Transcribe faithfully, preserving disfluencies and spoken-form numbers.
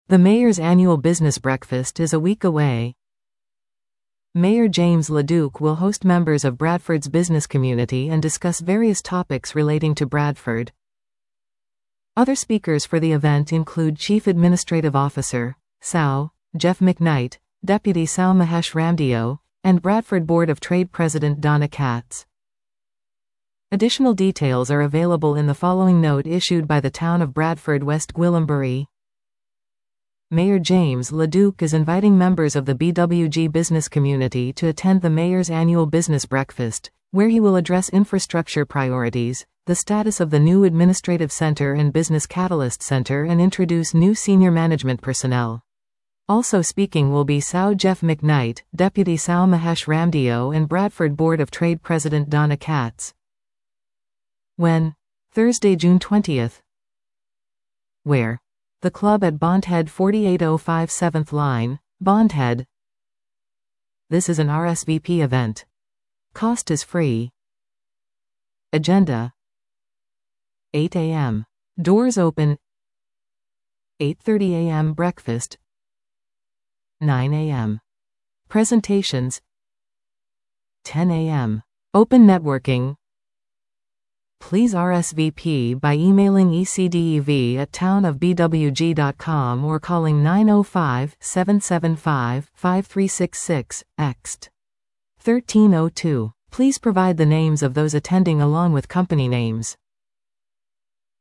The mayor's annual business breakfast is a week away. Mayor James LeDuc will host members of Bradford's business community and discuss various topics relating to Bradford. Other speakers for the event include Chief Administrative Officer, S A U, Jeff McKnight, Deputy S A U Mahesh Ramdeo, and Bradford Board of Trade President Donna Katz. Additional details are available in the following note issued by the Town of Bradford West Gwillimbury. Mayor James LeDuc is inviting members of the B W G business community to attend the mayor's annual business breakfast, where he will address infrastructure priorities, the status of the new Administrative Center and Business Catalyst Center, and introduce new senior management personnel. Also speaking will be S A U Jeff McKnight, Deputy S A U Mahesh Ramdeo, and Bradford Board of Trade President Donna Katz. When? Thursday, June twentieth. Where? The Club at Bondhead, forty-eight oh five seventh Line, Bondhead. This is an R S V P event. Cost is free. Agenda: eight a m Doors open. eight thirty a m Breakfast. nine a m Presentations. ten a m Open networking. Please R S V P by emailing e c d e v at town of b w g dot com or calling nine oh five, seven seven five, five three six six, ext. thirteen oh two. Please provide the names of those attending along with company names.